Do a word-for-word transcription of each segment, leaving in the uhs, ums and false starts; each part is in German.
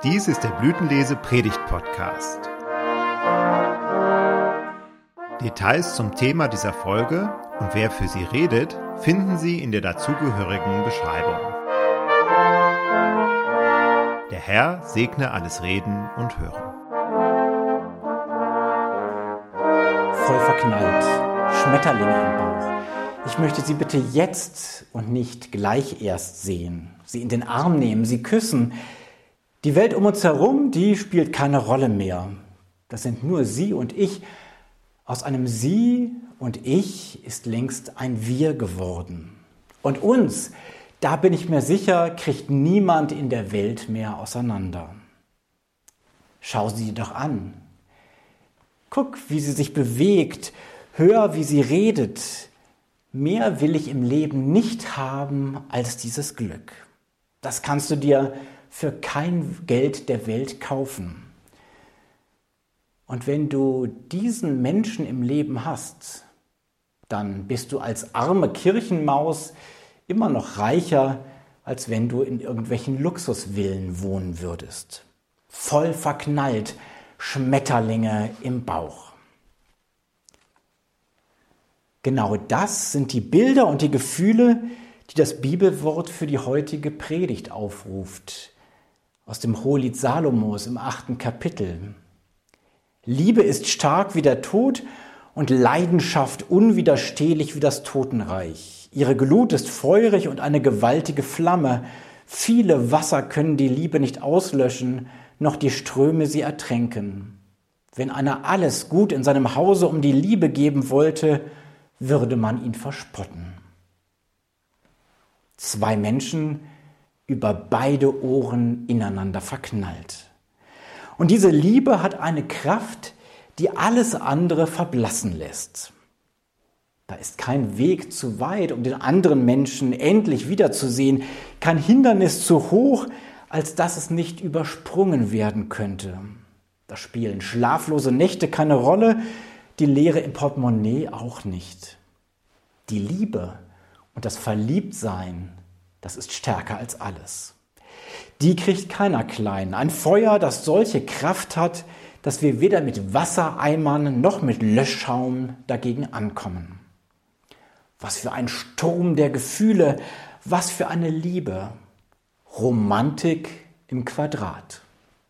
Dies ist der Blütenlese Predigt Podcast. Details zum Thema dieser Folge und wer für sie redet, finden Sie in der dazugehörigen Beschreibung. Der Herr segne alles Reden und Hören. Voll verknallt, Schmetterlinge im Bauch. Ich möchte Sie bitte jetzt und nicht gleich erst sehen, Sie in den Arm nehmen, Sie küssen. Die Welt um uns herum, die spielt keine Rolle mehr. Das sind nur Sie und ich. Aus einem Sie und Ich ist längst ein Wir geworden. Und uns, da bin ich mir sicher, kriegt niemand in der Welt mehr auseinander. Schau sie doch an. Guck, wie sie sich bewegt. Hör, wie sie redet. Mehr will ich im Leben nicht haben als dieses Glück. Das kannst du dir für kein Geld der Welt kaufen. Und wenn du diesen Menschen im Leben hast, dann bist du als arme Kirchenmaus immer noch reicher, als wenn du in irgendwelchen Luxusvillen wohnen würdest. Voll verknallt, Schmetterlinge im Bauch. Genau das sind die Bilder und die Gefühle, die das Bibelwort für die heutige Predigt aufruft. Aus dem Hohelied Salomos im achten Kapitel. Liebe ist stark wie der Tod und Leidenschaft unwiderstehlich wie das Totenreich. Ihre Glut ist feurig und eine gewaltige Flamme. Viele Wasser können die Liebe nicht auslöschen, noch die Ströme sie ertränken. Wenn einer alles gut in seinem Hause um die Liebe geben wollte, würde man ihn verspotten. Zwei Menschen über beide Ohren ineinander verknallt. Und diese Liebe hat eine Kraft, die alles andere verblassen lässt. Da ist kein Weg zu weit, um den anderen Menschen endlich wiederzusehen, kein Hindernis zu hoch, als dass es nicht übersprungen werden könnte. Da spielen schlaflose Nächte keine Rolle, die Leere im Portemonnaie auch nicht. Die Liebe und das Verliebtsein, das ist stärker als alles. Die kriegt keiner klein. Ein Feuer, das solche Kraft hat, dass wir weder mit Wassereimern noch mit Löschschaum dagegen ankommen. Was für ein Sturm der Gefühle, was für eine Liebe. Romantik im Quadrat.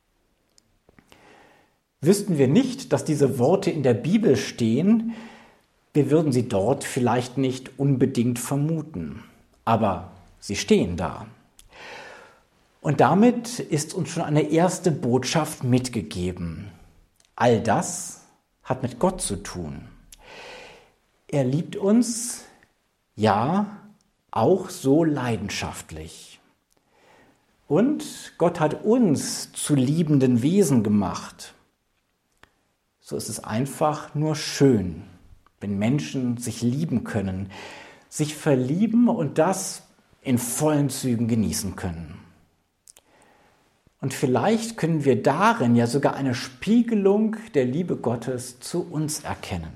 Wüssten wir nicht, dass diese Worte in der Bibel stehen, wir würden sie dort vielleicht nicht unbedingt vermuten. Aber sie stehen da. Und damit ist uns schon eine erste Botschaft mitgegeben. All das hat mit Gott zu tun. Er liebt uns, ja, auch so leidenschaftlich. Und Gott hat uns zu liebenden Wesen gemacht. So ist es einfach nur schön, wenn Menschen sich lieben können, sich verlieben und das in vollen Zügen genießen können. Und vielleicht können wir darin ja sogar eine Spiegelung der Liebe Gottes zu uns erkennen.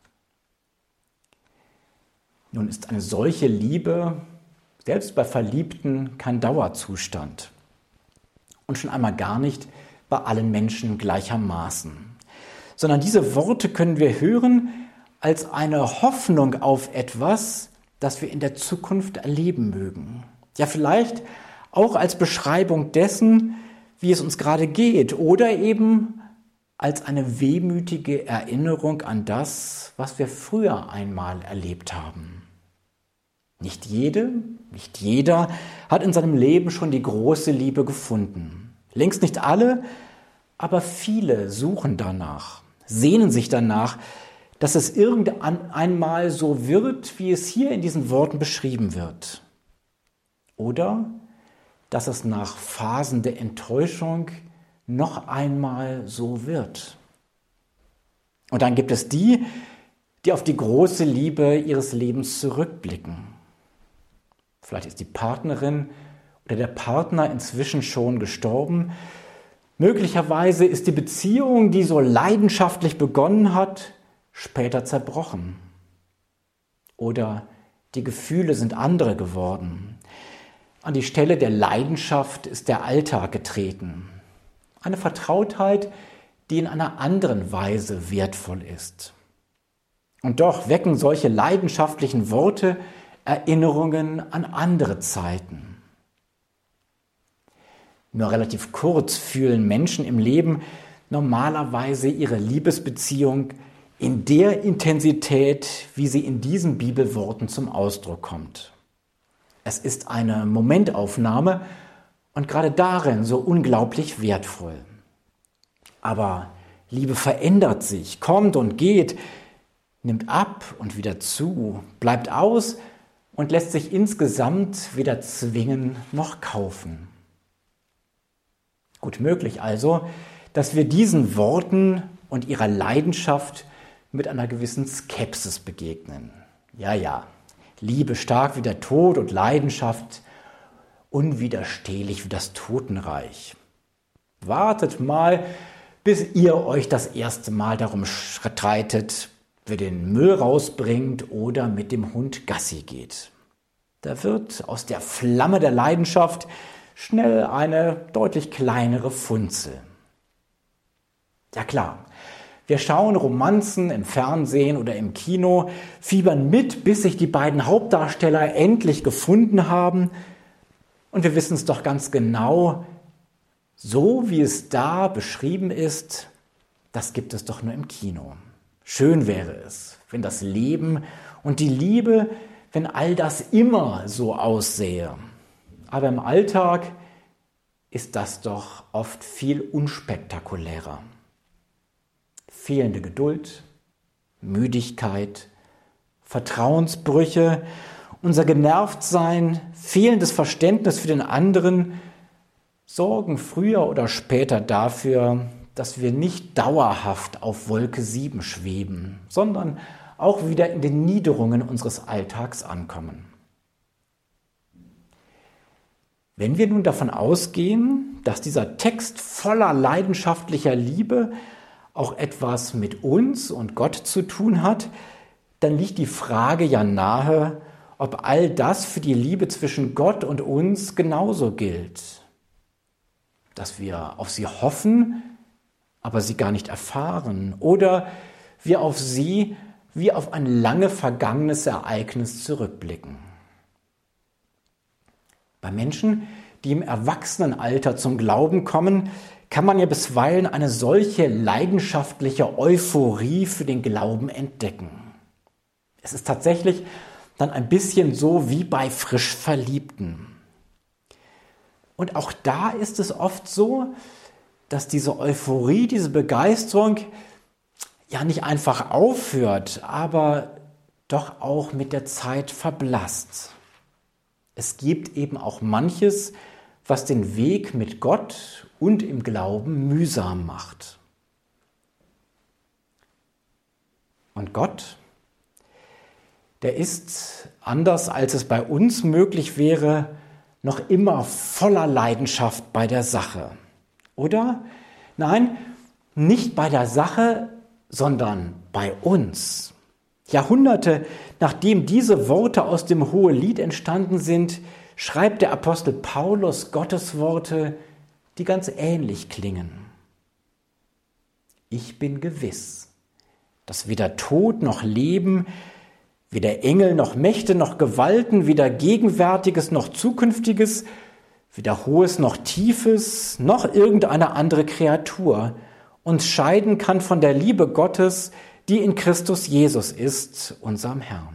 Nun ist eine solche Liebe, selbst bei Verliebten, kein Dauerzustand. Und schon einmal gar nicht bei allen Menschen gleichermaßen. Sondern diese Worte können wir hören als eine Hoffnung auf etwas, das wir in der Zukunft erleben mögen. Ja, vielleicht auch als Beschreibung dessen, wie es uns gerade geht, oder eben als eine wehmütige Erinnerung an das, was wir früher einmal erlebt haben. Nicht jede, nicht jeder hat in seinem Leben schon die große Liebe gefunden. Längst nicht alle, aber viele suchen danach, sehnen sich danach, dass es irgendwann einmal so wird, wie es hier in diesen Worten beschrieben wird. Oder dass es nach Phasen der Enttäuschung noch einmal so wird. Und dann gibt es die, die auf die große Liebe ihres Lebens zurückblicken. Vielleicht ist die Partnerin oder der Partner inzwischen schon gestorben. Möglicherweise ist die Beziehung, die so leidenschaftlich begonnen hat, später zerbrochen. Oder die Gefühle sind andere geworden. An die Stelle der Leidenschaft ist der Alltag getreten. Eine Vertrautheit, die in einer anderen Weise wertvoll ist. Und doch wecken solche leidenschaftlichen Worte Erinnerungen an andere Zeiten. Nur relativ kurz fühlen Menschen im Leben normalerweise ihre Liebesbeziehung in der Intensität, wie sie in diesen Bibelworten zum Ausdruck kommt. Es ist eine Momentaufnahme und gerade darin so unglaublich wertvoll. Aber Liebe verändert sich, kommt und geht, nimmt ab und wieder zu, bleibt aus und lässt sich insgesamt weder zwingen noch kaufen. Gut möglich also, dass wir diesen Worten und ihrer Leidenschaft mit einer gewissen Skepsis begegnen. Ja, ja, Liebe stark wie der Tod und Leidenschaft unwiderstehlich wie das Totenreich. Wartet mal, bis ihr euch das erste Mal darum streitet, wer den Müll rausbringt oder mit dem Hund Gassi geht. Da wird aus der Flamme der Leidenschaft schnell eine deutlich kleinere Funzel. Ja klar, wir schauen Romanzen im Fernsehen oder im Kino, fiebern mit, bis sich die beiden Hauptdarsteller endlich gefunden haben. Und wir wissen es doch ganz genau, so wie es da beschrieben ist, das gibt es doch nur im Kino. Schön wäre es, wenn das Leben und die Liebe, wenn all das immer so aussähe. Aber im Alltag ist das doch oft viel unspektakulärer. Fehlende Geduld, Müdigkeit, Vertrauensbrüche, unser Genervtsein, fehlendes Verständnis für den anderen sorgen früher oder später dafür, dass wir nicht dauerhaft auf Wolke sieben schweben, sondern auch wieder in den Niederungen unseres Alltags ankommen. Wenn wir nun davon ausgehen, dass dieser Text voller leidenschaftlicher Liebe auch etwas mit uns und Gott zu tun hat, dann liegt die Frage ja nahe, ob all das für die Liebe zwischen Gott und uns genauso gilt. Dass wir auf sie hoffen, aber sie gar nicht erfahren, oder wir auf sie wie auf ein lange vergangenes Ereignis zurückblicken. Bei Menschen, die im Erwachsenenalter zum Glauben kommen, kann man ja bisweilen eine solche leidenschaftliche Euphorie für den Glauben entdecken. Es ist tatsächlich dann ein bisschen so wie bei frisch Verliebten. Und auch da ist es oft so, dass diese Euphorie, diese Begeisterung ja nicht einfach aufhört, aber doch auch mit der Zeit verblasst. Es gibt eben auch manches, was den Weg mit Gott und im Glauben mühsam macht. Und Gott, der ist, anders als es bei uns möglich wäre, noch immer voller Leidenschaft bei der Sache. Oder? Nein, nicht bei der Sache, sondern bei uns. Jahrhunderte nachdem diese Worte aus dem Hohelied entstanden sind, schreibt der Apostel Paulus Gottes Worte, die ganz ähnlich klingen. Ich bin gewiss, dass weder Tod noch Leben, weder Engel noch Mächte noch Gewalten, weder Gegenwärtiges noch Zukünftiges, weder Hohes noch Tiefes, noch irgendeine andere Kreatur uns scheiden kann von der Liebe Gottes, die in Christus Jesus ist, unserem Herrn.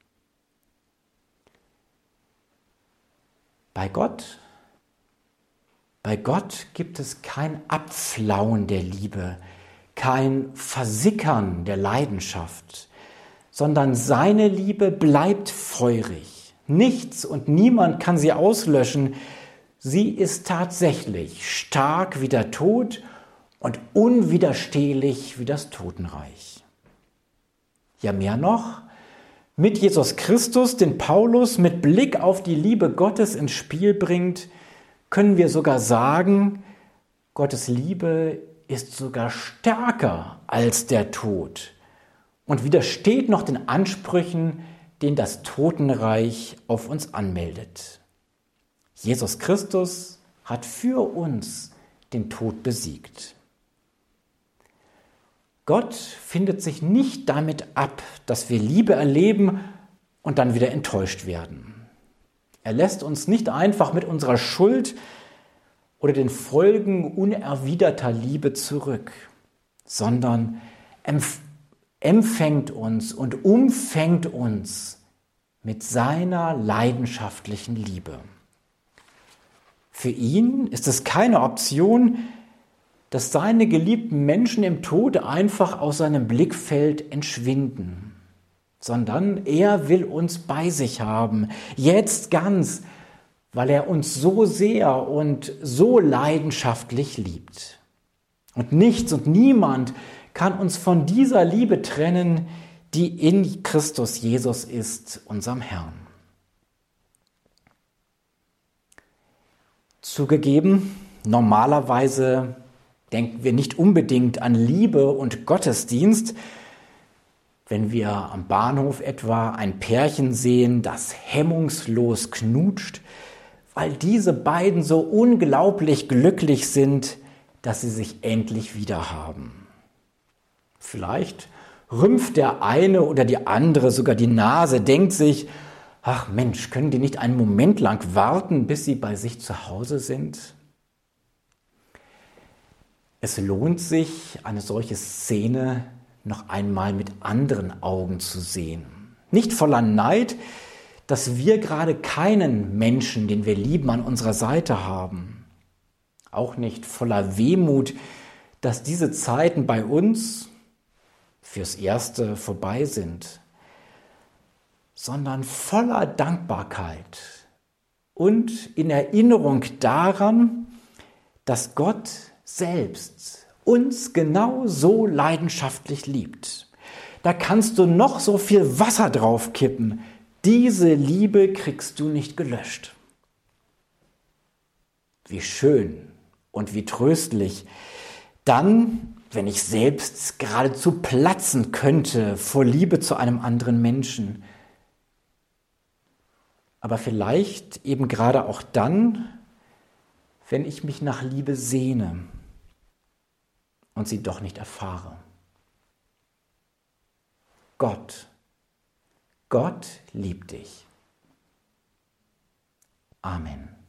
Bei Gott, bei Gott gibt es kein Abflauen der Liebe, kein Versickern der Leidenschaft, sondern seine Liebe bleibt feurig. Nichts und niemand kann sie auslöschen. Sie ist tatsächlich stark wie der Tod und unwiderstehlich wie das Totenreich. Ja, mehr noch, mit Jesus Christus, den Paulus mit Blick auf die Liebe Gottes ins Spiel bringt, können wir sogar sagen, Gottes Liebe ist sogar stärker als der Tod und widersteht noch den Ansprüchen, den das Totenreich auf uns anmeldet. Jesus Christus hat für uns den Tod besiegt. Gott findet sich nicht damit ab, dass wir Liebe erleben und dann wieder enttäuscht werden. Er lässt uns nicht einfach mit unserer Schuld oder den Folgen unerwiderter Liebe zurück, sondern empfängt uns und umfängt uns mit seiner leidenschaftlichen Liebe. Für ihn ist es keine Option, dass seine geliebten Menschen im Tode einfach aus seinem Blickfeld entschwinden, sondern er will uns bei sich haben, jetzt ganz, weil er uns so sehr und so leidenschaftlich liebt. Und nichts und niemand kann uns von dieser Liebe trennen, die in Christus Jesus ist, unserem Herrn. Zugegeben, normalerweise denken wir nicht unbedingt an Liebe und Gottesdienst, wenn wir am Bahnhof etwa ein Pärchen sehen, das hemmungslos knutscht, weil diese beiden so unglaublich glücklich sind, dass sie sich endlich wieder haben. Vielleicht rümpft der eine oder die andere sogar die Nase, denkt sich, ach Mensch, können die nicht einen Moment lang warten, bis sie bei sich zu Hause sind? Es lohnt sich, eine solche Szene noch einmal mit anderen Augen zu sehen. Nicht voller Neid, dass wir gerade keinen Menschen, den wir lieben, an unserer Seite haben. Auch nicht voller Wehmut, dass diese Zeiten bei uns fürs Erste vorbei sind, sondern voller Dankbarkeit und in Erinnerung daran, dass Gott selbst uns genau so leidenschaftlich liebt. Da kannst du noch so viel Wasser drauf kippen. Diese Liebe kriegst du nicht gelöscht. Wie schön und wie tröstlich. Dann, wenn ich selbst geradezu platzen könnte vor Liebe zu einem anderen Menschen. Aber vielleicht eben gerade auch dann, wenn ich mich nach Liebe sehne und sie doch nicht erfahre. Gott, Gott liebt dich. Amen.